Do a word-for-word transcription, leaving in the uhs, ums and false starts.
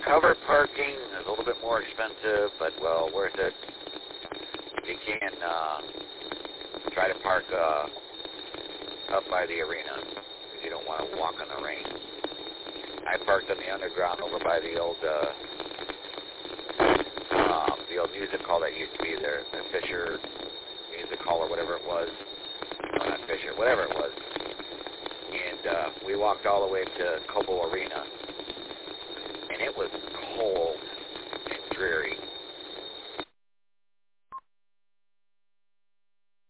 covered parking is a little bit more expensive, but, well, worth it. You can uh, try to park uh, up by the arena if you don't want to walk in the rain. I parked on the underground over by the old uh, uh, the old music hall that used to be there, the Fisher Music Hall or whatever it was. No, not Fisher, whatever it was. And uh, we walked all the way to Cobo Arena, and it was cold.